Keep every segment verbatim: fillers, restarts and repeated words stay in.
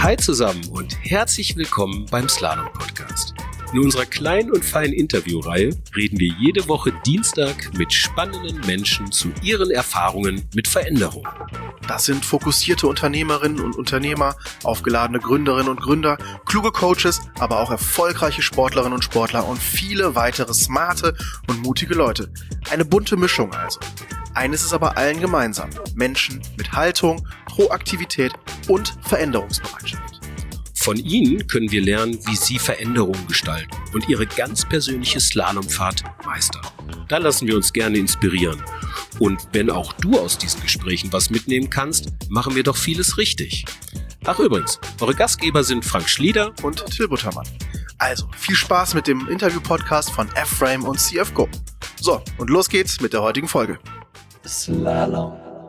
Hi zusammen und herzlich willkommen beim Slalom Podcast. In unserer kleinen und feinen Interviewreihe reden wir jede Woche Dienstag mit spannenden Menschen zu ihren Erfahrungen mit Veränderung. Das sind fokussierte Unternehmerinnen und Unternehmer, aufgeladene Gründerinnen und Gründer, kluge Coaches, aber auch erfolgreiche Sportlerinnen und Sportler und viele weitere smarte und mutige Leute. Eine bunte Mischung also. Eines ist aber allen gemeinsam: Menschen mit Haltung, Proaktivität und Veränderungsbereitschaft. Von ihnen können wir lernen, wie sie Veränderungen gestalten und ihre ganz persönliche Slalomfahrt meistern. Da lassen wir uns gerne inspirieren. Und wenn auch du aus diesen Gesprächen was mitnehmen kannst, machen wir doch vieles richtig. Ach übrigens, eure Gastgeber sind Frank Schlieder und Till Buttermann. Also viel Spaß mit dem Interview-Podcast von F-Frame und C F Go. So, und los geht's mit der heutigen Folge. Slalom.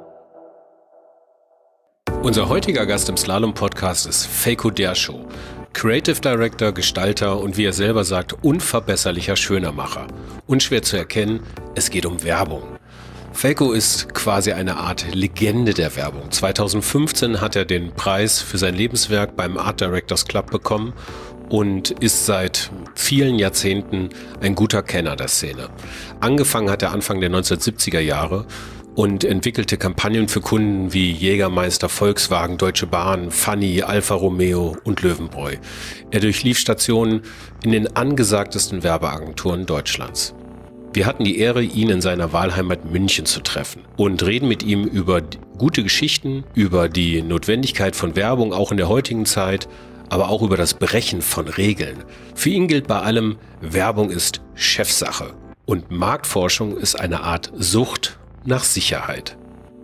Unser heutiger Gast im Slalom-Podcast ist Feiko Derschow, Creative Director, Gestalter und wie er selber sagt, unverbesserlicher Schönermacher. Unschwer zu erkennen, es geht um Werbung. Feiko ist quasi eine Art Legende der Werbung. zweitausendfünfzehn hat er den Preis für sein Lebenswerk beim Art Directors Club bekommen und ist seit vielen Jahrzehnten ein guter Kenner der Szene. Angefangen hat er Anfang der neunzehnhundertsiebziger Jahre und entwickelte Kampagnen für Kunden wie Jägermeister, Volkswagen, Deutsche Bahn, Funny, Alfa Romeo und Löwenbräu. Er durchlief Stationen in den angesagtesten Werbeagenturen Deutschlands. Wir hatten die Ehre, ihn in seiner Wahlheimat München zu treffen und reden mit ihm über gute Geschichten, über die Notwendigkeit von Werbung auch in der heutigen Zeit, aber auch über das Brechen von Regeln. Für ihn gilt bei allem, Werbung ist Chefsache und Marktforschung ist eine Art Sucht nach Sicherheit.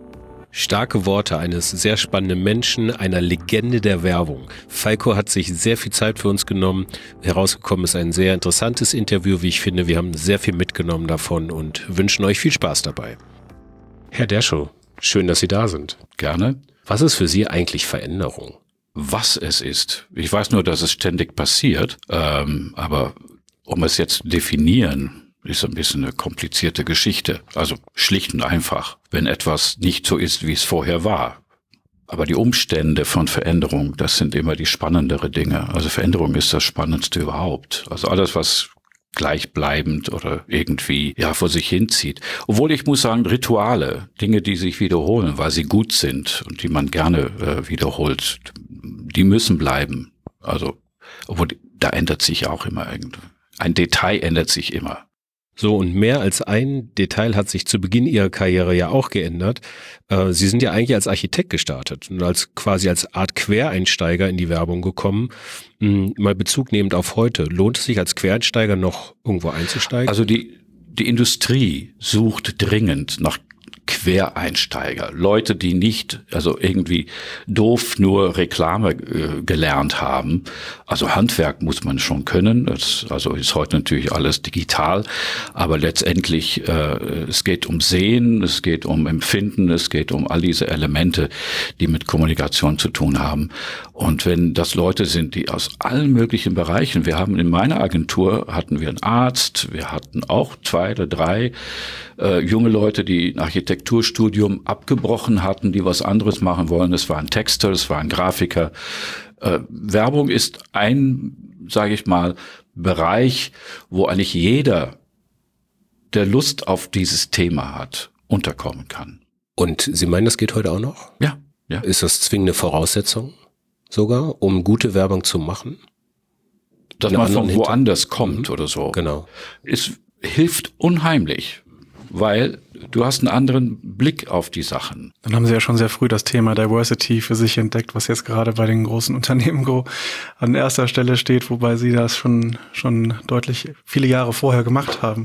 Starke Worte eines sehr spannenden Menschen, einer Legende der Werbung. Feiko hat sich sehr viel Zeit für uns genommen. Herausgekommen ist ein sehr interessantes Interview, wie ich finde. Wir haben sehr viel mitgenommen davon und wünschen euch viel Spaß dabei. Herr Derschow, schön, dass Sie da sind. Gerne. Was ist für Sie eigentlich Veränderung? Was es ist. Ich weiß nur, dass es ständig passiert, ähm, aber um es jetzt definieren, ist ein bisschen eine komplizierte Geschichte. Also schlicht und einfach, wenn etwas nicht so ist, wie es vorher war. Aber die Umstände von Veränderung, das sind immer die spannendere Dinge. Also Veränderung ist das Spannendste überhaupt. Also alles, was gleichbleibend oder irgendwie ja vor sich hinzieht. Obwohl ich muss sagen, Rituale, Dinge, die sich wiederholen, weil sie gut sind und die man gerne äh, wiederholt, die müssen bleiben. Also, obwohl da ändert sich auch immer irgendwas. Ein Detail ändert sich immer. So, und mehr als ein Detail hat sich zu Beginn Ihrer Karriere ja auch geändert. Äh, Sie sind ja eigentlich als Architekt gestartet und als quasi als Art Quereinsteiger in die Werbung gekommen. Hm, mal Bezug nehmend auf heute, lohnt es sich als Quereinsteiger noch irgendwo einzusteigen? Also die, die Industrie sucht dringend nach Quereinsteiger, Leute, die nicht, also irgendwie doof nur Reklame äh, gelernt haben. Also Handwerk muss man schon können, das, also ist heute natürlich alles digital, aber letztendlich äh, es geht um Sehen, es geht um Empfinden, es geht um all diese Elemente, die mit Kommunikation zu tun haben. Und wenn das Leute sind, die aus allen möglichen Bereichen, wir haben in meiner Agentur, hatten wir einen Arzt, wir hatten auch zwei oder drei äh, junge Leute, die ein Architekturstudium abgebrochen hatten, die was anderes machen wollen. Es war ein Texter, es war ein Grafiker. Äh, Werbung ist ein, sage ich mal, Bereich, wo eigentlich jeder, der Lust auf dieses Thema hat, unterkommen kann. Und Sie meinen, das geht heute auch noch? Ja, ja. Ist das zwingende Voraussetzung sogar, um gute Werbung zu machen? Dass man von woanders kommt mhm. oder so. Genau. Es hilft unheimlich, weil du hast einen anderen Blick auf die Sachen. Dann haben Sie ja schon sehr früh das Thema Diversity für sich entdeckt, was jetzt gerade bei den großen Unternehmen an erster Stelle steht, wobei Sie das schon schon deutlich viele Jahre vorher gemacht haben.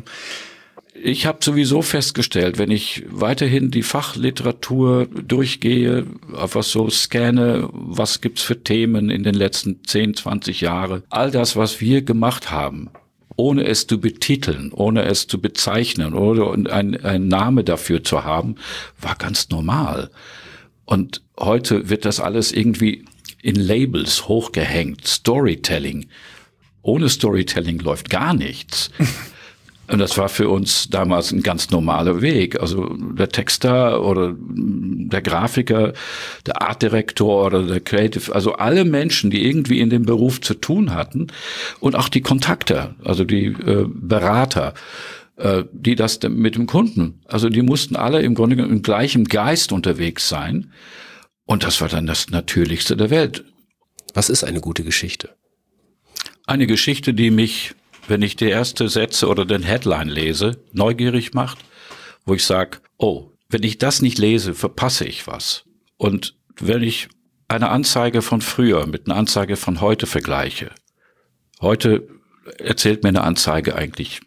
Ich habe sowieso festgestellt, wenn ich weiterhin die Fachliteratur durchgehe, einfach so scanne, was gibt's für Themen in den letzten zehn, zwanzig Jahren, all das, was wir gemacht haben, ohne es zu betiteln, ohne es zu bezeichnen oder ein, ein Name dafür zu haben, war ganz normal. Und heute wird das alles irgendwie in Labels hochgehängt. Storytelling. Ohne Storytelling läuft gar nichts. Und das war für uns damals ein ganz normaler Weg. Also der Texter oder der Grafiker, der Artdirektor oder der Creative, also alle Menschen, die irgendwie in dem Beruf zu tun hatten und auch die Kontakte, also die äh, Berater, äh, die das mit dem Kunden, also die mussten alle im Grunde im gleichen Geist unterwegs sein. Und das war dann das Natürlichste der Welt. Was ist eine gute Geschichte? Eine Geschichte, die mich, wenn ich die erste Sätze oder den Headline lese, neugierig macht, wo ich sage, oh, wenn ich das nicht lese, verpasse ich was. Und wenn ich eine Anzeige von früher mit einer Anzeige von heute vergleiche, heute erzählt mir eine Anzeige eigentlich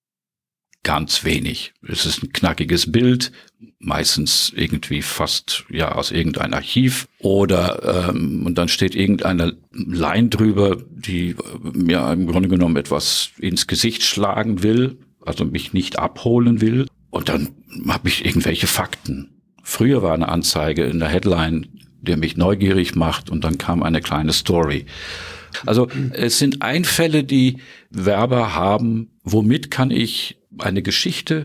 ganz wenig. Es ist ein knackiges Bild, meistens irgendwie fast ja aus irgendeinem Archiv oder ähm, und dann steht irgendeine Line drüber, die mir im Grunde genommen etwas ins Gesicht schlagen will, also mich nicht abholen will. Und dann habe ich irgendwelche Fakten. Früher war eine Anzeige in der Headline, der mich neugierig macht, und dann kam eine kleine Story. Also es sind Einfälle, die Werber haben, womit kann ich eine Geschichte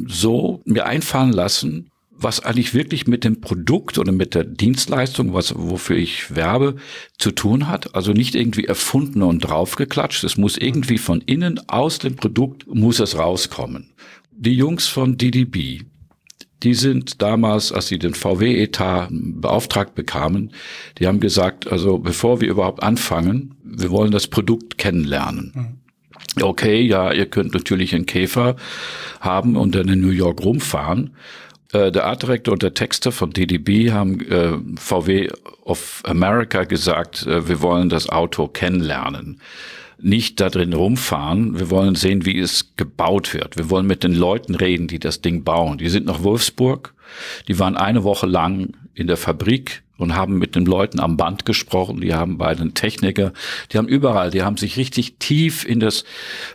so mir einfallen lassen, was eigentlich wirklich mit dem Produkt oder mit der Dienstleistung, was wofür ich werbe, zu tun hat. Also nicht irgendwie erfunden und draufgeklatscht. Es muss irgendwie von innen, aus dem Produkt, muss es rauskommen. Die Jungs von D D B, die sind damals, als sie den V W-Etat beauftragt bekamen, die haben gesagt, also bevor wir überhaupt anfangen, wir wollen das Produkt kennenlernen. Mhm. Okay, ja, ihr könnt natürlich einen Käfer haben und dann in New York rumfahren. Äh, der Artdirektor und der Texter von D D B haben äh, V W of America gesagt, äh, wir wollen das Auto kennenlernen. Nicht da drin rumfahren, wir wollen sehen, wie es gebaut wird. Wir wollen mit den Leuten reden, die das Ding bauen. Die sind nach Wolfsburg, die waren eine Woche lang in der Fabrik und haben mit den Leuten am Band gesprochen, die haben bei den Techniker, die haben überall, die haben sich richtig tief in das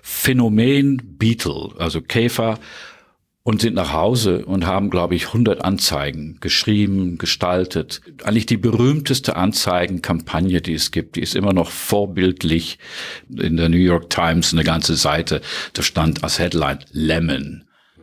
Phänomen Beetle, also Käfer, und sind nach Hause und haben, glaube ich, hundert Anzeigen geschrieben, gestaltet. Eigentlich die berühmteste Anzeigenkampagne, die es gibt, die ist immer noch vorbildlich in der New York Times, eine ganze Seite, da stand als Headline Lemon.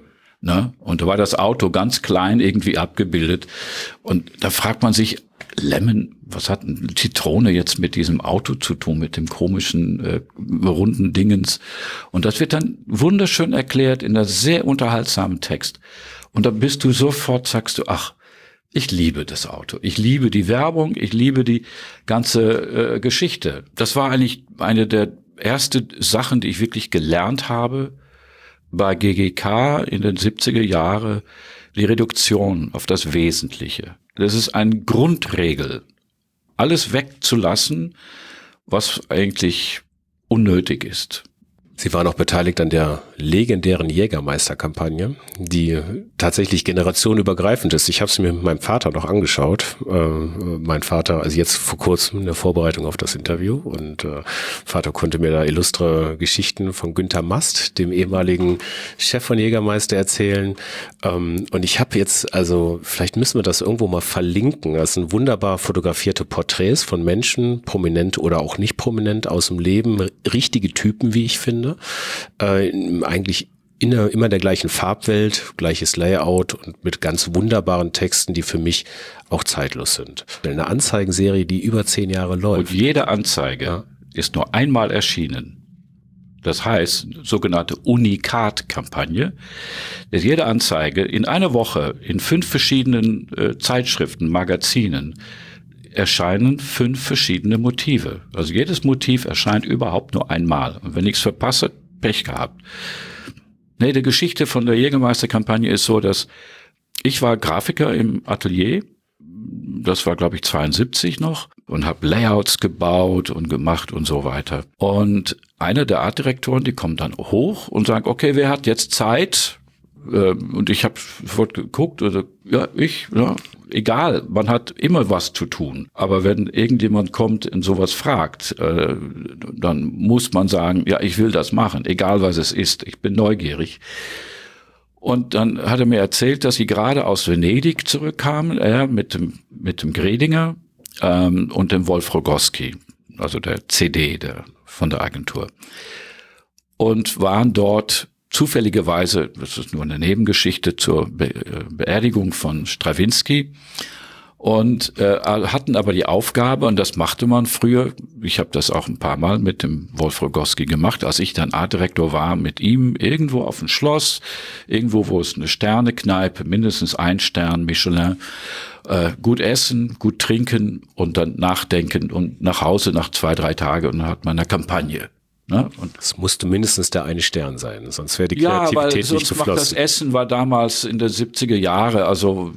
Ne? Und da war das Auto ganz klein irgendwie abgebildet. Und da fragt man sich, Lemon, was hat eine Zitrone jetzt mit diesem Auto zu tun, mit dem komischen, äh, runden Dingens? Und das wird dann wunderschön erklärt in einer sehr unterhaltsamen Text. Und da bist du sofort, sagst du, ach, ich liebe das Auto. Ich liebe die Werbung, ich liebe die ganze äh, Geschichte. Das war eigentlich eine der ersten Sachen, die ich wirklich gelernt habe bei G G K in den siebziger Jahren, die Reduktion auf das Wesentliche. Das ist eine Grundregel, alles wegzulassen, was eigentlich unnötig ist. Sie waren auch beteiligt an der legendären Jägermeister-Kampagne, die tatsächlich generationenübergreifend ist. Ich habe sie mir mit meinem Vater noch angeschaut. Äh, mein Vater, also jetzt vor kurzem in der Vorbereitung auf das Interview, und äh, Vater konnte mir da illustre Geschichten von Günter Mast, dem ehemaligen Chef von Jägermeister, erzählen. Ähm, und ich habe jetzt, also vielleicht müssen wir das irgendwo mal verlinken. Das sind wunderbar fotografierte Porträts von Menschen, prominent oder auch nicht prominent aus dem Leben, richtige Typen, wie ich finde. Äh, eigentlich in der, immer der gleichen Farbwelt, gleiches Layout und mit ganz wunderbaren Texten, die für mich auch zeitlos sind. Eine Anzeigenserie, die über zehn Jahre läuft. Und jede Anzeige ja. ist nur einmal erschienen. Das heißt, sogenannte Unikat-Kampagne, dass jede Anzeige in einer Woche in fünf verschiedenen äh, Zeitschriften, Magazinen erscheinen fünf verschiedene Motive. Also jedes Motiv erscheint überhaupt nur einmal. Und wenn ich es verpasse, Pech gehabt. Nee, die Geschichte von der Jägermeister-Kampagne ist so, dass ich war Grafiker im Atelier. Das war, glaube ich, zweiundsiebzig noch, und habe Layouts gebaut und gemacht und so weiter. Und einer der Artdirektoren, die kommt dann hoch und sagt, okay, wer hat jetzt Zeit? Und ich habe sofort geguckt, also, ja, ich, ja, egal, man hat immer was zu tun. Aber wenn irgendjemand kommt und sowas fragt, äh, dann muss man sagen, ja, ich will das machen, egal was es ist, ich bin neugierig. Und dann hat er mir erzählt, dass sie gerade aus Venedig zurückkamen, er mit dem, mit dem Gredinger ähm, und dem Wolf Rogoski, also der C D der, von der Agentur. Und waren dort zufälligerweise, das ist nur eine Nebengeschichte, zur Be- Beerdigung von Strawinsky und äh, hatten aber die Aufgabe, und das machte man früher, ich habe das auch ein paar Mal mit dem Wolf Rogoski gemacht, als ich dann Artdirektor war, mit ihm irgendwo auf dem Schloss, irgendwo, wo es eine Sternekneipe, mindestens ein Stern, Michelin, äh, gut essen, gut trinken und dann nachdenken und nach Hause nach zwei, drei Tage und dann hat man eine Kampagne. Ne? Und es musste mindestens der eine Stern sein, sonst wäre die ja, Kreativität weil nicht sonst geflossen. macht das Essen war damals in den siebziger Jahre, also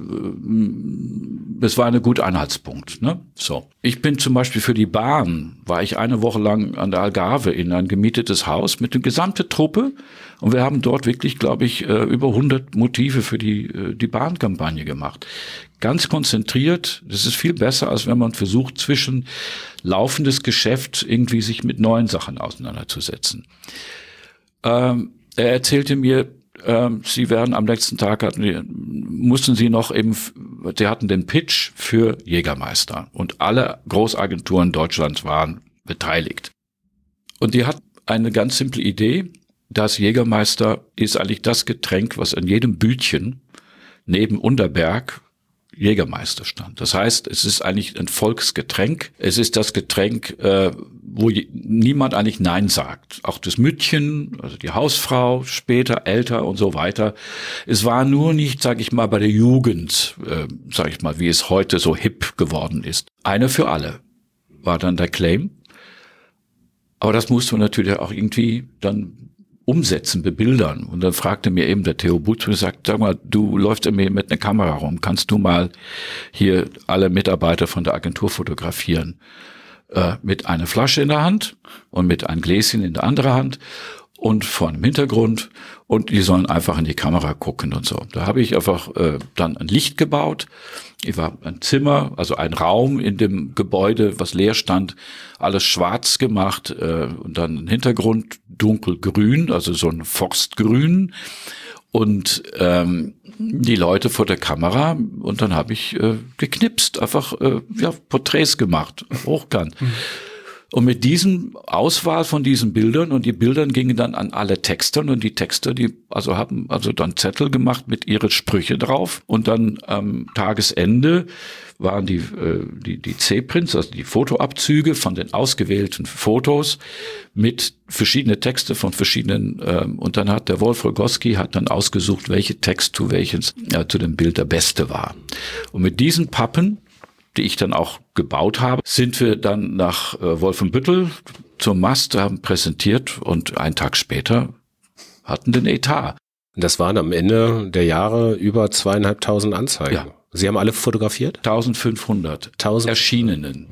es war ein guter Anhaltspunkt. Ne? So, ich bin zum Beispiel für die Bahn, war ich eine Woche lang an der Algarve in ein gemietetes Haus mit der gesamten Truppe und wir haben dort wirklich, glaube ich, über hundert Motive für die die Bahnkampagne gemacht. Ganz konzentriert, das ist viel besser, als wenn man versucht, zwischen laufendes Geschäft irgendwie sich mit neuen Sachen auseinanderzusetzen. Ähm, er erzählte mir, ähm, sie werden am letzten Tag, hatten, mussten sie noch eben, sie hatten den Pitch für Jägermeister und alle Großagenturen Deutschlands waren beteiligt. Und die hat eine ganz simple Idee, das Jägermeister ist eigentlich das Getränk, was in jedem Bütchen neben Unterberg Jägermeister stand. Das heißt, es ist eigentlich ein Volksgetränk. Es ist das Getränk, äh, wo je, niemand eigentlich Nein sagt. Auch das Müttchen, also die Hausfrau, später älter und so weiter. Es war nur nicht, sage ich mal, bei der Jugend, äh, sage ich mal, wie es heute so hip geworden ist. Eine für alle war dann der Claim. Aber das musste man natürlich auch irgendwie dann umsetzen, bebildern. Und dann fragte mir eben der Theo Butz und sagt, sag mal, du läufst immer mit einer Kamera rum, kannst du mal hier alle Mitarbeiter von der Agentur fotografieren? Äh, mit einer Flasche in der Hand und mit einem Gläschen in der anderen Hand und vor einem Hintergrund und die sollen einfach in die Kamera gucken und so. Da habe ich einfach äh, dann ein Licht gebaut. Ich war ein Zimmer, also ein Raum in dem Gebäude, was leer stand, alles schwarz gemacht äh, und dann ein Hintergrund dunkelgrün, also so ein Forstgrün und ähm, die Leute vor der Kamera und dann habe ich äh, geknipst, einfach äh, ja, Porträts gemacht, hochkant. Mhm. Und mit diesem Auswahl von diesen Bildern und die Bildern gingen dann an alle Texter und die Texter, die also haben also dann Zettel gemacht mit ihren Sprüche drauf und dann am Tagesende waren die äh, die die C-Prints, also die Fotoabzüge von den ausgewählten Fotos mit verschiedene Texte von verschiedenen ähm, und dann hat der Wolf Rogoski hat dann ausgesucht, welche Text zu welchen ja, zu dem Bild der beste war. Und mit diesen Pappen, die ich dann auch gebaut habe, sind wir dann nach äh, Wolfenbüttel zum Mast, haben präsentiert und einen Tag später hatten den Etat. Das waren am Ende der Jahre über zweieinhalbtausend Anzeigen. Ja. Sie haben alle fotografiert? eintausendfünfhundert Tausend erschienenen.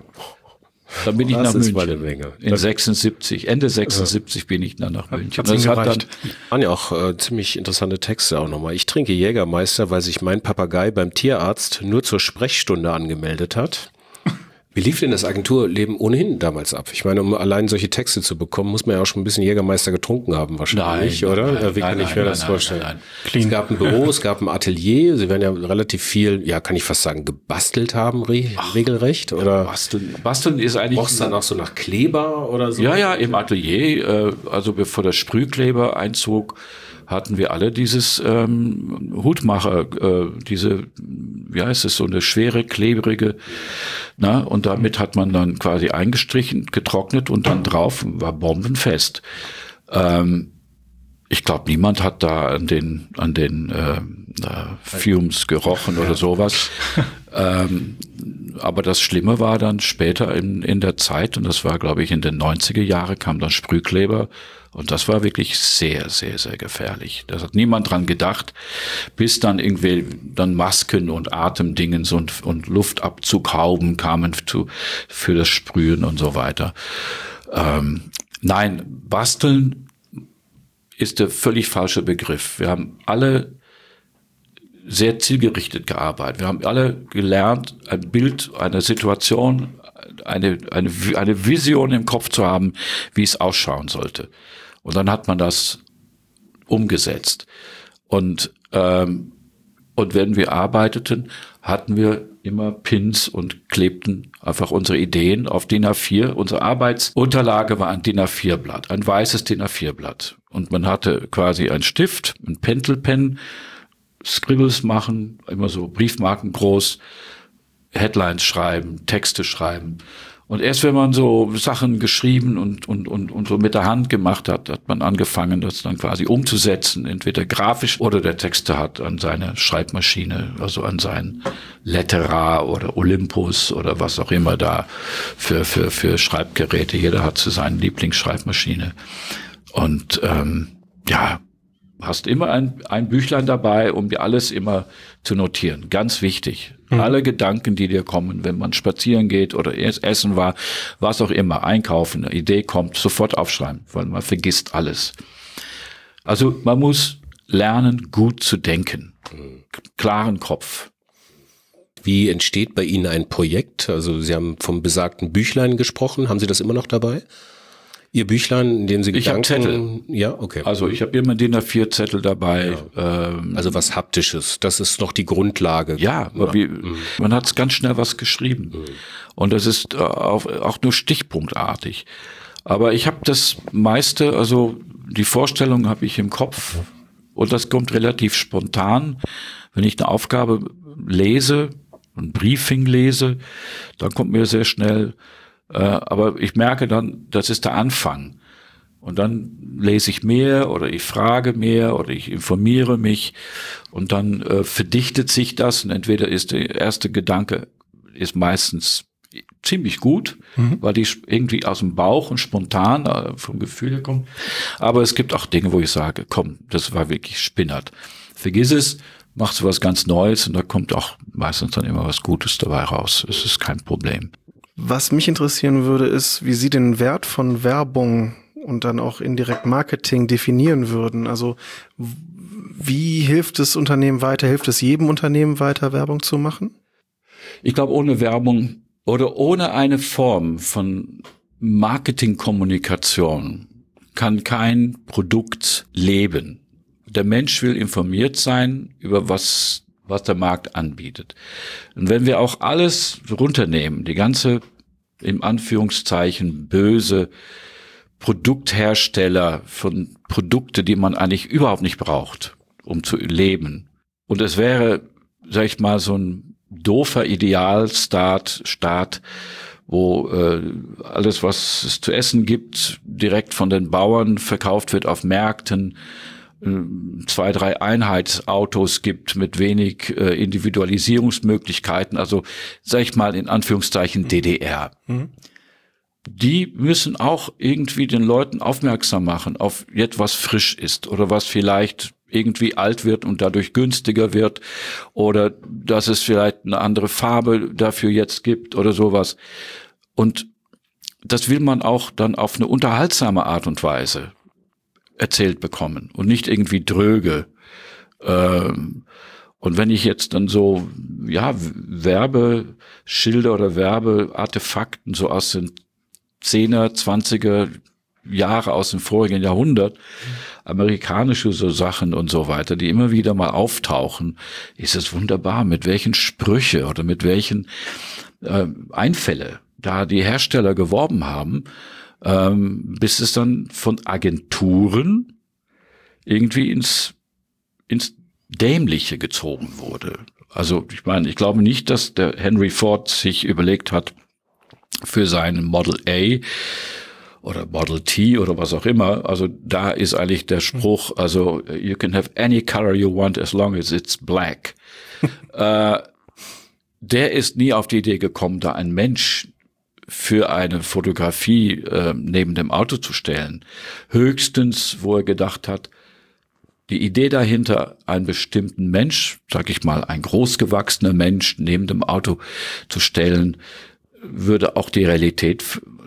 Dann bin ich das nach ist München. Eine Menge. In sechsundsiebzig, Ende sechsundsiebzig ja. bin ich dann nach München. Hat's das hat dann waren ja auch äh, ziemlich interessante Texte auch nochmal. Ich trinke Jägermeister, weil sich mein Papagei beim Tierarzt nur zur Sprechstunde angemeldet hat. Wie lief denn das Agenturleben ohnehin damals ab? Ich meine, um allein solche Texte zu bekommen, muss man ja auch schon ein bisschen Jägermeister getrunken haben wahrscheinlich, nein, oder? Nein, Wie kann nein, ich mir nein, das nein, vorstellen? Nein, nein, es gab ein Büro, es gab ein Atelier, Sie werden ja relativ viel, ja, kann ich fast sagen, gebastelt haben, re- Ach, regelrecht, oder? Basteln, Basteln ist eigentlich... Rochst dann auch so nach Kleber oder so? Ja, ja, im Atelier, äh, also bevor der Sprühkleber einzog, hatten wir alle dieses ähm, Hutmacher, äh, diese, wie heißt es, so eine schwere, klebrige, na, und damit hat man dann quasi eingestrichen, getrocknet und dann drauf, war bombenfest. Ähm, ich glaube, niemand hat da an den, an den äh, äh, Fumes gerochen oder sowas. ähm, aber das Schlimme war dann später in, in der Zeit, und das war, glaube ich, in den neunziger Jahren, kam dann Sprühkleber. Und das war wirklich sehr, sehr, sehr gefährlich. Da hat niemand dran gedacht, bis dann irgendwie dann Masken und Atemdingens und, und Luftabzughauben kamen zu, für das Sprühen und so weiter. Ähm, nein, basteln ist der völlig falsche Begriff. Wir haben alle sehr zielgerichtet gearbeitet. Wir haben alle gelernt, ein Bild einer Situation, eine, eine, eine Vision im Kopf zu haben, wie es ausschauen sollte. Und dann hat man das umgesetzt. Und, ähm, und wenn wir arbeiteten, hatten wir immer Pins und klebten einfach unsere Ideen auf D I N A vier. Unsere Arbeitsunterlage war ein D I N A vier Blatt, ein weißes D I N A vier Blatt. Und man hatte quasi einen Stift, einen Pentelpen, Scribbles machen, immer so Briefmarken groß, Headlines schreiben, Texte schreiben. Und erst wenn man so Sachen geschrieben und, und, und, und so mit der Hand gemacht hat, hat man angefangen, das dann quasi umzusetzen, entweder grafisch oder der Texter hat an seine Schreibmaschine, also an sein Letterar oder Olympus oder was auch immer da für, für, für Schreibgeräte. Jeder hat so seine Lieblingsschreibmaschine. Und, ähm, ja, hast immer ein, ein Büchlein dabei, um dir alles immer zu notieren. Ganz wichtig. Mhm. Alle Gedanken, die dir kommen, wenn man spazieren geht oder erst essen war, was auch immer, einkaufen, eine Idee kommt, sofort aufschreiben, weil man vergisst alles. Also man muss lernen, gut zu denken. Mhm. Klaren Kopf. Wie entsteht bei Ihnen ein Projekt? Also Sie haben vom besagten Büchlein gesprochen. Haben Sie das immer noch dabei? Ihr Büchlein, in dem Sie Gedanken... Ich habe Zettel. Ja, okay. Also ich habe immer D I N A vier Zettel dabei. Ja. Ähm, also was Haptisches, das ist noch die Grundlage. Ja, ja. Wie, mhm. man hat ganz schnell was geschrieben. Mhm. Und das ist äh, auch, auch nur stichpunktartig. Aber ich habe das meiste, also die Vorstellung habe ich im Kopf und das kommt relativ spontan. Wenn ich eine Aufgabe lese, ein Briefing lese, dann kommt mir sehr schnell... Äh, aber ich merke dann, das ist der Anfang. Und dann lese ich mehr oder ich frage mehr oder ich informiere mich und dann äh, verdichtet sich das und entweder ist der erste Gedanke ist meistens ziemlich gut, mhm. weil die irgendwie aus dem Bauch und spontan äh, vom Gefühl her kommt. Aber es gibt auch Dinge, wo ich sage, komm, das war wirklich spinnert. Vergiss es, machst du was ganz Neues und da kommt auch meistens dann immer was Gutes dabei raus. Es ist kein Problem. Was mich interessieren würde, ist, wie Sie den Wert von Werbung und dann auch indirekt Marketing definieren würden. Also wie hilft es Unternehmen weiter, hilft es jedem Unternehmen weiter, Werbung zu machen? Ich glaube, ohne Werbung oder ohne eine Form von Marketingkommunikation kann kein Produkt leben. Der Mensch will informiert sein über was was der Markt anbietet. Und wenn wir auch alles runternehmen, die ganze, im Anführungszeichen, böse Produkthersteller von Produkte, die man eigentlich überhaupt nicht braucht, um zu leben. Und es wäre, sag ich mal, so ein doofer Idealstaat, Staat, wo äh, alles, was es zu essen gibt, direkt von den Bauern verkauft wird auf Märkten, zwei, drei Einheitsautos gibt mit wenig äh, Individualisierungsmöglichkeiten, also sag ich mal in Anführungszeichen D D R. Mhm. Die müssen auch irgendwie den Leuten aufmerksam machen auf jetzt, was frisch ist oder was vielleicht irgendwie alt wird und dadurch günstiger wird oder dass es vielleicht eine andere Farbe dafür jetzt gibt oder sowas. Und das will man auch dann auf eine unterhaltsame Art und Weise erzählt bekommen und nicht irgendwie dröge. Ähm, und wenn ich jetzt dann so, ja, Werbeschilder oder Werbeartefakten so aus den Zehner, Zwanziger Jahre aus dem vorigen Jahrhundert, amerikanische so Sachen und so weiter, die immer wieder mal auftauchen, ist es wunderbar, mit welchen Sprüche oder mit welchen äh, Einfälle da die Hersteller geworben haben, Ähm, bis es dann von Agenturen irgendwie ins ins Dämliche gezogen wurde. Also ich meine, ich glaube nicht, dass der Henry Ford sich überlegt hat, für seinen Model A oder Model T oder was auch immer, also da ist eigentlich der Spruch, also you can have any color you want as long as it's black. äh, der ist nie auf die Idee gekommen, da ein Mensch für eine Fotografie äh, neben dem Auto zu stellen. Höchstens, wo er gedacht hat, die Idee dahinter, einen bestimmten Mensch, sag ich mal, ein großgewachsener Mensch neben dem Auto zu stellen, würde auch die Realität,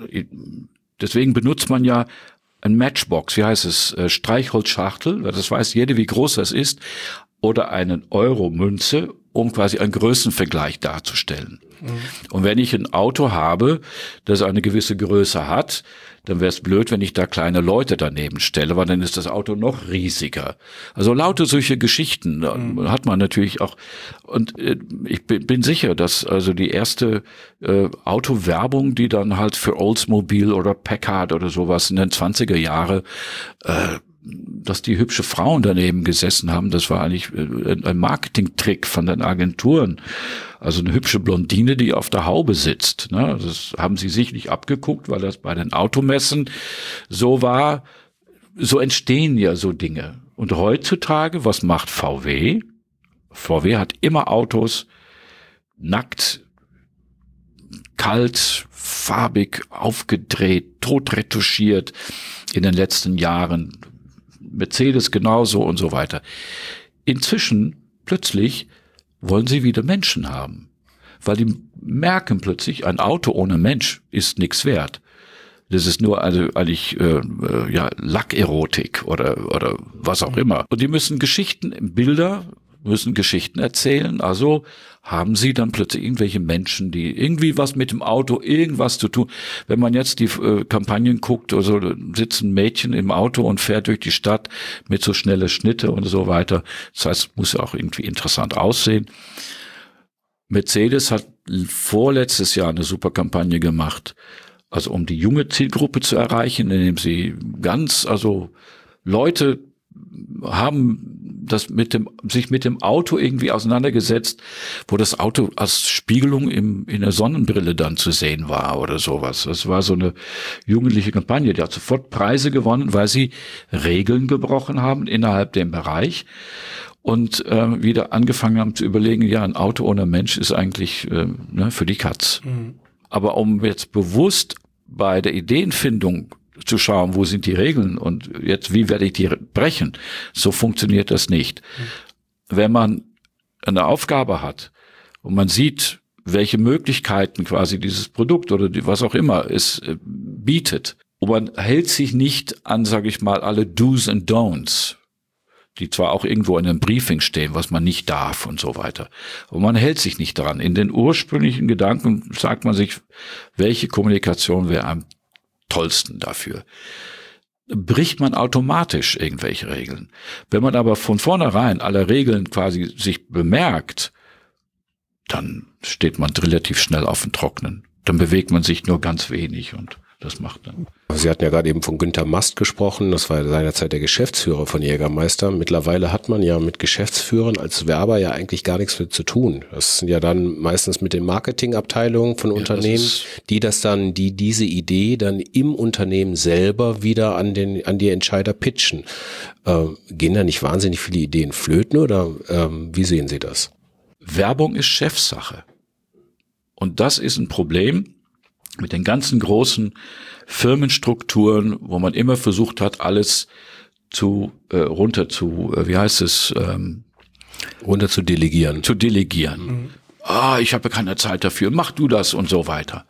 deswegen benutzt man ja ein Matchbox, wie heißt es, Streichholzschachtel, das weiß jeder, wie groß das ist, oder einen Euro-Münze um quasi einen Größenvergleich darzustellen. Mhm. Und wenn ich ein Auto habe, das eine gewisse Größe hat, dann wäre es blöd, wenn ich da kleine Leute daneben stelle, weil dann ist das Auto noch riesiger. Also lauter solche Geschichten mhm. hat man natürlich auch. Und äh, ich bin, bin sicher, dass also die erste äh, Autowerbung, die dann halt für Oldsmobile oder Packard oder sowas in den zwanziger Jahre, äh, dass die hübsche Frauen daneben gesessen haben, das war eigentlich ein Marketingtrick von den Agenturen. Also eine hübsche Blondine, die auf der Haube sitzt. Ne? Das haben sie sich nicht abgeguckt, weil das bei den Automessen so war. So entstehen ja so Dinge. Und heutzutage, was macht V W? V W hat immer Autos nackt, kalt, farbig, aufgedreht, totretuschiert in den letzten Jahren. Mercedes genauso und so weiter. Inzwischen, plötzlich, wollen sie wieder Menschen haben. Weil die merken plötzlich, ein Auto ohne Mensch ist nichts wert. Das ist nur also eigentlich äh, ja Lackerotik oder oder was auch immer. Und die müssen Geschichten, Bilder, müssen Geschichten erzählen. Also haben sie dann plötzlich irgendwelche Menschen, die irgendwie was mit dem Auto, irgendwas zu tun. Wenn man jetzt die äh, Kampagnen guckt, also sitzen Mädchen im Auto und fährt durch die Stadt mit so schnelle Schnitte und so weiter. Das heißt, muss ja auch irgendwie interessant aussehen. Mercedes hat vorletztes Jahr eine super Kampagne gemacht, also um die junge Zielgruppe zu erreichen, indem sie ganz, also Leute haben das mit dem, sich mit dem Auto irgendwie auseinandergesetzt, wo das Auto als Spiegelung im, in der Sonnenbrille dann zu sehen war oder sowas. Das war so eine jugendliche Kampagne, die hat sofort Preise gewonnen, weil sie Regeln gebrochen haben innerhalb dem Bereich und äh, wieder angefangen haben zu überlegen, ja, ein Auto ohne Mensch ist eigentlich äh, ne, für die Katz. Mhm. Aber um jetzt bewusst bei der Ideenfindung zu schauen, wo sind die Regeln und jetzt, wie werde ich die brechen? So funktioniert das nicht. Mhm. Wenn man eine Aufgabe hat und man sieht, welche Möglichkeiten quasi dieses Produkt oder die, was auch immer es äh, bietet, und man hält sich nicht an, sage ich mal, alle Do's and Don'ts, die zwar auch irgendwo in einem Briefing stehen, was man nicht darf und so weiter. Und man hält sich nicht dran. In den ursprünglichen Gedanken sagt man sich, welche Kommunikation wäre am tollsten dafür. Bricht man automatisch irgendwelche Regeln. Wenn man aber von vornherein alle Regeln quasi sich bemerkt, dann steht man relativ schnell auf dem Trockenen. Dann bewegt man sich nur ganz wenig und das macht dann. Sie hatten ja gerade eben von Günter Mast gesprochen. Das war seinerzeit der Geschäftsführer von Jägermeister. Mittlerweile hat man ja mit Geschäftsführern als Werber ja eigentlich gar nichts mehr zu tun. Das sind ja dann meistens mit den Marketingabteilungen von ja, Unternehmen, das die das dann, die diese Idee dann im Unternehmen selber wieder an den, an die Entscheider pitchen. Äh, gehen da nicht wahnsinnig viele Ideen flöten oder ähm, wie sehen Sie das? Werbung ist Chefsache. Und das ist ein Problem mit den ganzen großen Firmenstrukturen, wo man immer versucht hat, alles zu äh, runter zu, äh, wie heißt es, ähm, runter zu delegieren. Zu delegieren. Mhm. Ah, ich habe keine Zeit dafür, mach du das und so weiter.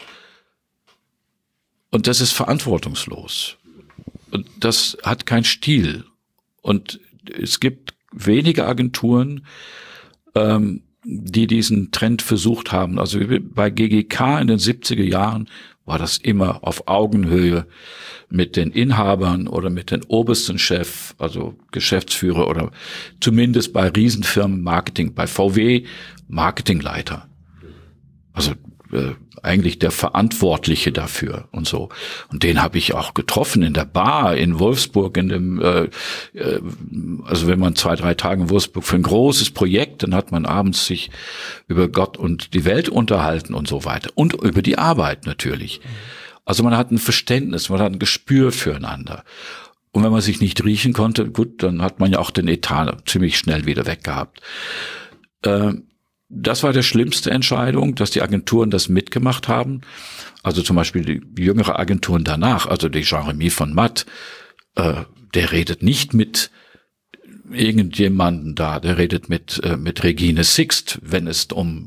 Und das ist verantwortungslos. Und das hat keinen Stil. Und es gibt wenige Agenturen, ähm, die diesen Trend versucht haben. Also bei G G K in den siebziger Jahren war das immer auf Augenhöhe mit den Inhabern oder mit den obersten Chef, also Geschäftsführer oder zumindest bei Riesenfirmen Marketing, bei V W Marketingleiter. Also äh, eigentlich der Verantwortliche dafür und so. Und den habe ich auch getroffen in der Bar in Wolfsburg, in dem, äh, äh, also wenn man zwei, drei Tage in Wolfsburg für ein großes Projekt, dann hat man abends sich über Gott und die Welt unterhalten und so weiter. Und über die Arbeit natürlich. Also man hat ein Verständnis, man hat ein Gespür füreinander. Und wenn man sich nicht riechen konnte, gut, dann hat man ja auch den Etat ziemlich schnell wieder weggehabt. Äh, Das war die schlimmste Entscheidung, dass die Agenturen das mitgemacht haben. Also zum Beispiel die jüngere Agenturen danach, also die Jean-Remy von Matt, äh, der redet nicht mit irgendjemanden da, der redet mit äh, mit Regine Sixt, wenn es um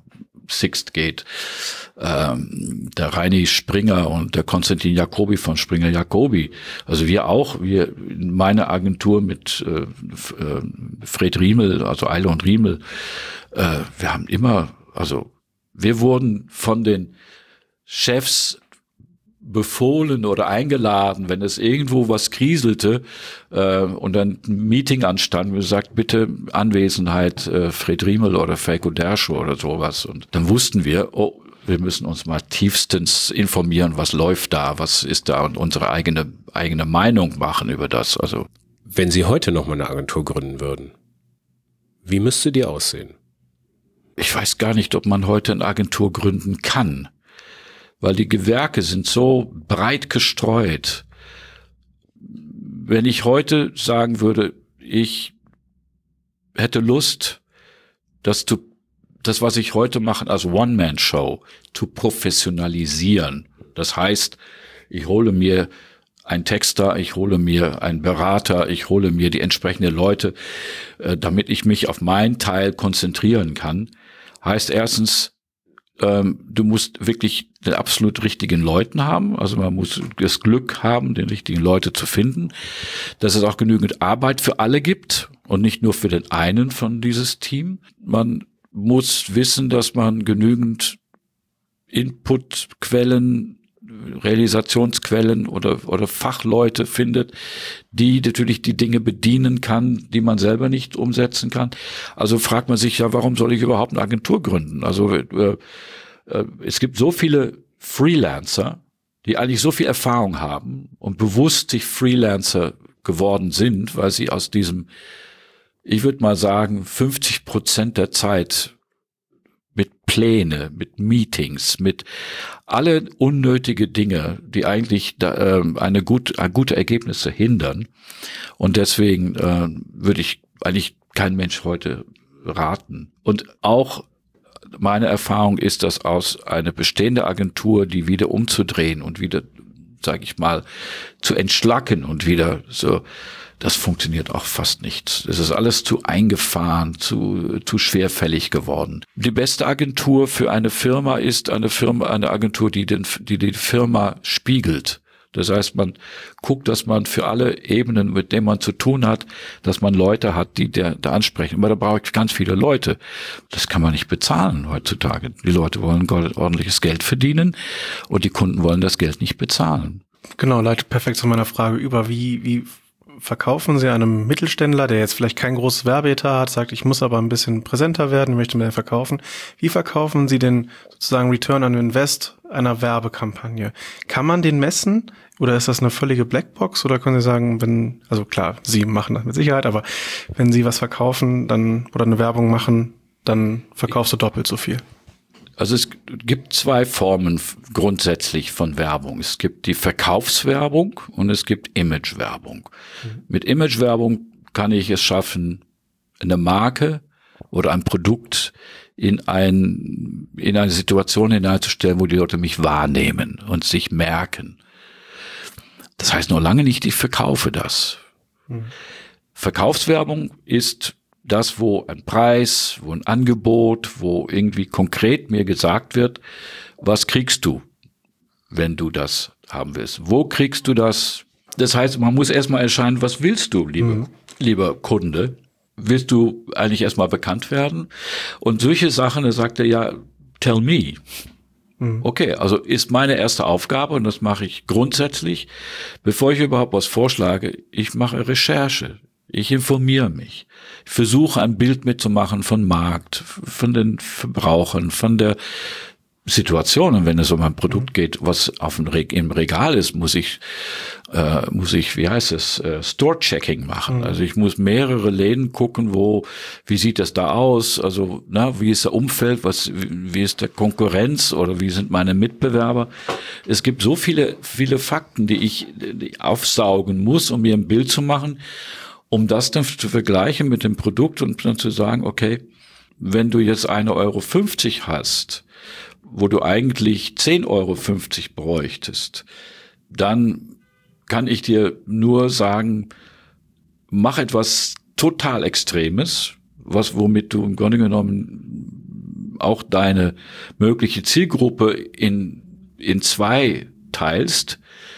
Sixt geht, ähm, der Reini Springer und der Konstantin Jacobi von Springer Jacobi. Also wir auch, wir, meine Agentur mit äh, Fred Riemel, also Eile und Riemel, äh, wir haben immer, also wir wurden von den Chefs befohlen oder eingeladen, wenn es irgendwo was kriselte äh, und dann ein Meeting anstand, wir sagt, bitte Anwesenheit äh, Fred Riemel oder Feiko Derschow oder sowas. Und dann wussten wir, oh, wir müssen uns mal tiefstens informieren, was läuft da, was ist da und unsere eigene eigene Meinung machen über das. Also wenn Sie heute noch mal eine Agentur gründen würden, wie müsste die aussehen? Ich weiß gar nicht, ob man heute eine Agentur gründen kann, weil die Gewerke sind so breit gestreut. Wenn ich heute sagen würde, ich hätte Lust, das, zu, das was ich heute mache, als One-Man-Show zu professionalisieren. Das heißt, ich hole mir einen Texter, ich hole mir einen Berater, ich hole mir die entsprechenden Leute, äh, damit ich mich auf meinen Teil konzentrieren kann. Heißt erstens, ähm, du musst wirklich den absolut richtigen Leuten haben. Also man muss das Glück haben, den richtigen Leute zu finden. Dass es auch genügend Arbeit für alle gibt und nicht nur für den einen von dieses Team. Man muss wissen, dass man genügend Inputquellen, Realisationsquellen oder oder Fachleute findet, die natürlich die Dinge bedienen kann, die man selber nicht umsetzen kann. Also fragt man sich ja, warum soll ich überhaupt eine Agentur gründen? Also äh, äh, es gibt so viele Freelancer, die eigentlich so viel Erfahrung haben und bewusst sich Freelancer geworden sind, weil sie aus diesem, ich würde mal sagen, fünfzig Prozent der Zeit mit Pläne, mit Meetings, mit alle unnötige Dinge, die eigentlich da, äh, eine gut, äh, gute Ergebnisse hindern. Und deswegen äh, würde ich eigentlich kein Mensch heute raten. Und auch meine Erfahrung ist, dass aus einer bestehenden Agentur, die wieder umzudrehen und wieder, sage ich mal, zu entschlacken und wieder so, das funktioniert auch fast nicht. Es ist alles zu eingefahren, zu, zu schwerfällig geworden. Die beste Agentur für eine Firma ist eine Firma, eine Agentur, die den, die die Firma spiegelt. Das heißt, man guckt, dass man für alle Ebenen, mit denen man zu tun hat, dass man Leute hat, die der, da ansprechen. Aber da brauche ich ganz viele Leute. Das kann man nicht bezahlen heutzutage. Die Leute wollen ordentliches Geld verdienen und die Kunden wollen das Geld nicht bezahlen. Genau, leitet perfekt zu meiner Frage über, wie, wie verkaufen Sie einem Mittelständler, der jetzt vielleicht kein großes Werbeetat hat, sagt, ich muss aber ein bisschen präsenter werden, möchte mehr verkaufen. Wie verkaufen Sie den sozusagen Return on Invest einer Werbekampagne? Kann man den messen oder ist das eine völlige Blackbox oder können Sie sagen, wenn, also klar, Sie machen das mit Sicherheit, aber wenn Sie was verkaufen, dann oder eine Werbung machen, dann verkaufst du doppelt so viel? Also es gibt zwei Formen grundsätzlich von Werbung. Es gibt die Verkaufswerbung und es gibt Imagewerbung. Mhm. Mit Imagewerbung kann ich es schaffen, eine Marke oder ein Produkt in ein, in eine Situation hineinzustellen, wo die Leute mich wahrnehmen und sich merken. Das heißt noch lange nicht, ich verkaufe das. Mhm. Verkaufswerbung ist das, wo ein Preis, wo ein Angebot, wo irgendwie konkret mir gesagt wird, was kriegst du, wenn du das haben willst? Wo kriegst du das? Das heißt, man muss erstmal entscheiden, was willst du, liebe, mhm. lieber Kunde? Willst du eigentlich erstmal bekannt werden? Und solche Sachen, da sagt er, ja, tell me. Mhm. Okay, also ist meine erste Aufgabe, und das mache ich grundsätzlich, bevor ich überhaupt was vorschlage, ich mache Recherche. Ich informiere mich. Ich versuche ein Bild mitzumachen von Markt, von den Verbrauchern, von der Situation. Und wenn es um ein Produkt geht, was auf dem Re- im Regal ist, muss ich, äh, muss ich, wie heißt es, äh, Store-Checking machen. Mhm. Also ich muss mehrere Läden gucken, wo, wie sieht das da aus? Also, na, wie ist der Umfeld? Was, wie ist der Konkurrenz? Oder wie sind meine Mitbewerber? Es gibt so viele, viele Fakten, die ich die aufsaugen muss, um mir ein Bild zu machen, um das dann zu vergleichen mit dem Produkt und dann zu sagen, okay, wenn du jetzt ein Euro fünfzig hast, wo du eigentlich zehn Euro fünfzig bräuchtest, dann kann ich dir nur sagen, mach etwas total Extremes, was womit du im Grunde genommen auch deine mögliche Zielgruppe in, in zwei teilst,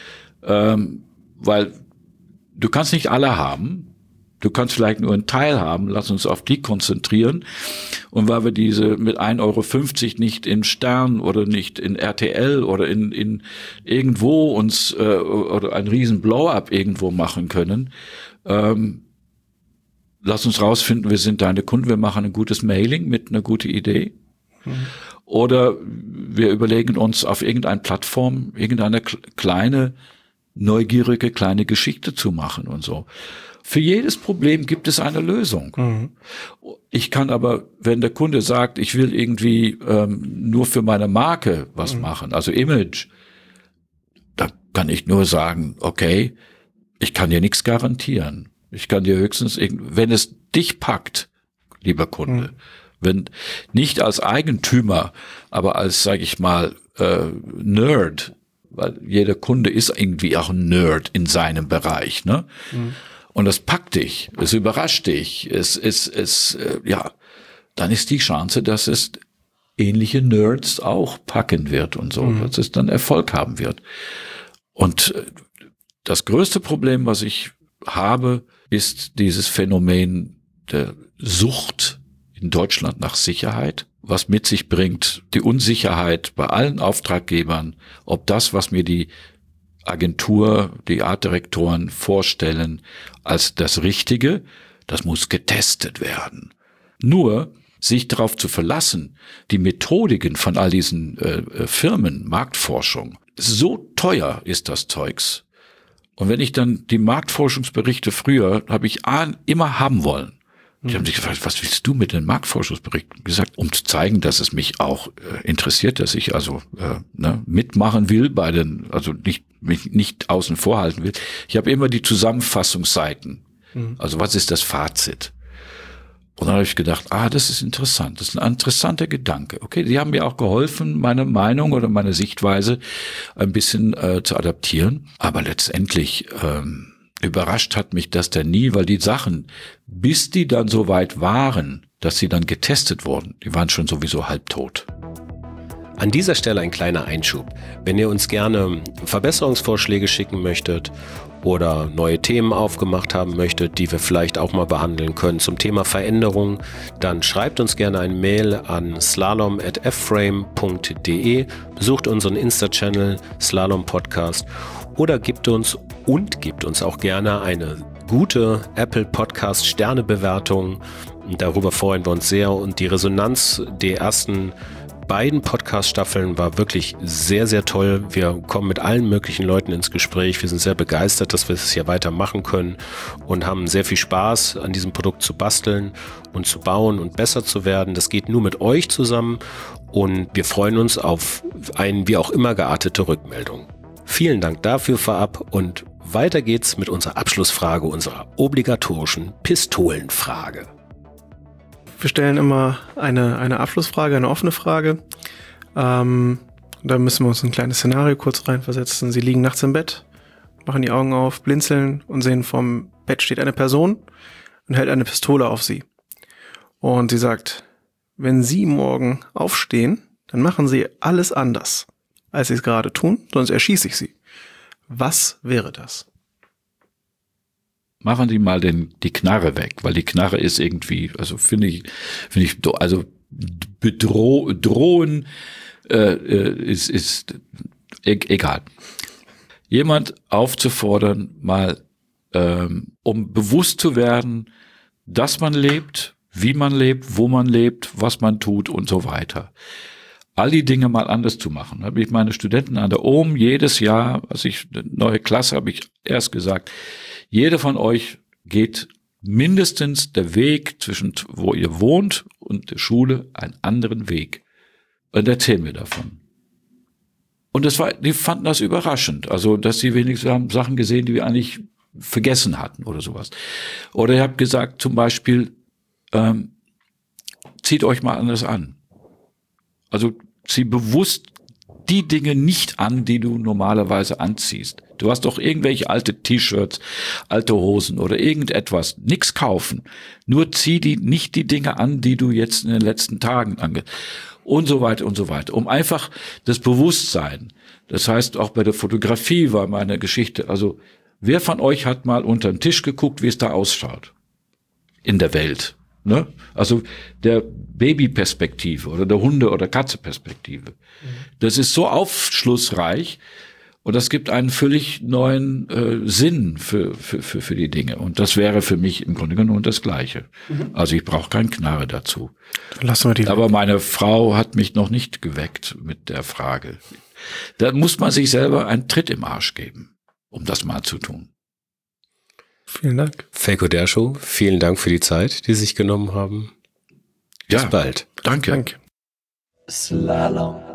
ähm, weil du kannst nicht alle haben. Du kannst vielleicht nur einen Teil haben, lass uns auf die konzentrieren. Und weil wir diese mit ein Euro fünfzig nicht in Stern oder nicht in R T L oder in, in irgendwo uns äh, oder ein riesen Blow-up irgendwo machen können, ähm, lass uns rausfinden, wir sind deine Kunden, wir machen ein gutes Mailing mit einer guten Idee. Mhm. Oder wir überlegen uns auf irgendeine Plattform, irgendeine kleine, neugierige kleine Geschichte zu machen und so. Für jedes Problem gibt es eine Lösung. Mhm. Ich kann aber, wenn der Kunde sagt, ich will irgendwie ähm, nur für meine Marke was mhm. machen, also Image, da kann ich nur sagen, okay, ich kann dir nichts garantieren. Ich kann dir höchstens, wenn es dich packt, lieber Kunde, mhm. wenn nicht als Eigentümer, aber als, sage ich mal, äh, Nerd, weil jeder Kunde ist irgendwie auch ein Nerd in seinem Bereich, ne? Mhm. Und das packt dich, es überrascht dich, es, es, es, äh, ja, dann ist die Chance, dass es ähnliche Nerds auch packen wird und so, mhm. dass es dann Erfolg haben wird. Und das größte Problem, was ich habe, ist dieses Phänomen der Sucht in Deutschland nach Sicherheit, was mit sich bringt, die Unsicherheit bei allen Auftraggebern, ob das, was mir die Agentur, die Artdirektoren vorstellen als das Richtige, das muss getestet werden. Nur sich darauf zu verlassen, die Methodiken von all diesen äh, Firmen, Marktforschung, so teuer ist das Zeugs. Und wenn ich dann die Marktforschungsberichte früher, habe ich immer haben wollen. Die haben sich gefragt, was willst du mit den Marktforschungsberichten? Gesagt, um zu zeigen, dass es mich auch äh, interessiert, dass ich also äh, ne, mitmachen will bei den, also nicht mich nicht außen vor halten will. Ich habe immer die Zusammenfassungsseiten. Mhm. Also was ist das Fazit? Und dann habe ich gedacht, ah, das ist interessant, das ist ein interessanter Gedanke. Okay, die haben mir auch geholfen, meine Meinung oder meine Sichtweise ein bisschen äh, zu adaptieren. Aber letztendlich ähm, überrascht hat mich das dann nie, weil die Sachen, bis die dann so weit waren, dass sie dann getestet wurden, die waren schon sowieso halbtot. An dieser Stelle ein kleiner Einschub. Wenn ihr uns gerne Verbesserungsvorschläge schicken möchtet oder neue Themen aufgemacht haben möchtet, die wir vielleicht auch mal behandeln können zum Thema Veränderung, dann schreibt uns gerne eine Mail an slalom at f frame punkt de, besucht unseren Insta-Channel Slalom Podcast oder gibt uns und gibt uns auch gerne eine gute Apple Podcast Sternebewertung. Darüber freuen wir uns sehr und die Resonanz der ersten beiden Podcast-Staffeln war wirklich sehr, sehr toll. Wir kommen mit allen möglichen Leuten ins Gespräch. Wir sind sehr begeistert, dass wir es hier weitermachen können und haben sehr viel Spaß, an diesem Produkt zu basteln und zu bauen und besser zu werden. Das geht nur mit euch zusammen und wir freuen uns auf eine wie auch immer geartete Rückmeldung. Vielen Dank dafür vorab und weiter geht's mit unserer Abschlussfrage, unserer obligatorischen Pistolenfrage. Wir stellen immer eine, eine Abschlussfrage, eine offene Frage. Ähm, da müssen wir uns ein kleines Szenario kurz reinversetzen. Sie liegen nachts im Bett, machen die Augen auf, blinzeln und sehen, vom Bett steht eine Person und hält eine Pistole auf sie. Und sie sagt, wenn Sie morgen aufstehen, dann machen Sie alles anders, als Sie es gerade tun, sonst erschieße ich Sie. Was wäre das? Machen Sie mal den, die Knarre weg, weil die Knarre ist irgendwie, also finde ich, finde ich, also bedroh, drohen äh, ist, ist e- egal. Jemand aufzufordern, mal ähm, um bewusst zu werden, dass man lebt, wie man lebt, wo man lebt, was man tut und so weiter. All die Dinge mal anders zu machen. Da habe ich meine Studenten an der O M jedes Jahr, als ich eine neue Klasse, habe ich erst gesagt, jeder von euch geht mindestens der Weg zwischen, wo ihr wohnt und der Schule, einen anderen Weg. Und erzähl mir davon. Und das war, die fanden das überraschend. Also, dass sie wenigstens haben Sachen gesehen, die wir eigentlich vergessen hatten oder sowas. Oder ihr habt gesagt, zum Beispiel, ähm, zieht euch mal anders an. Also, zieh bewusst die Dinge nicht an, die du normalerweise anziehst. Du hast doch irgendwelche alte T-Shirts, alte Hosen oder irgendetwas. Nix kaufen. Nur zieh die, nicht die Dinge an, die du jetzt in den letzten Tagen ange... und so weiter und so weiter. Um einfach das Bewusstsein, das heißt auch bei der Fotografie war meine Geschichte, also wer von euch hat mal unter den Tisch geguckt, wie es da ausschaut in der Welt? Ne? Also der Babyperspektive oder der Hunde- oder Katze-Perspektive. Mhm. Das ist so aufschlussreich und das gibt einen völlig neuen äh, Sinn für, für, für, für die Dinge. Und das wäre für mich im Grunde genommen das Gleiche. Mhm. Also ich brauche keinen Knarre dazu. Lassen wir die Aber meine Frau hat mich noch nicht geweckt mit der Frage. Da muss man sich selber einen Tritt im Arsch geben, um das mal zu tun. Vielen Dank. Feiko Derschow, vielen Dank für die Zeit, die Sie sich genommen haben. Bis ja, bald. Danke. Danke. Slalom.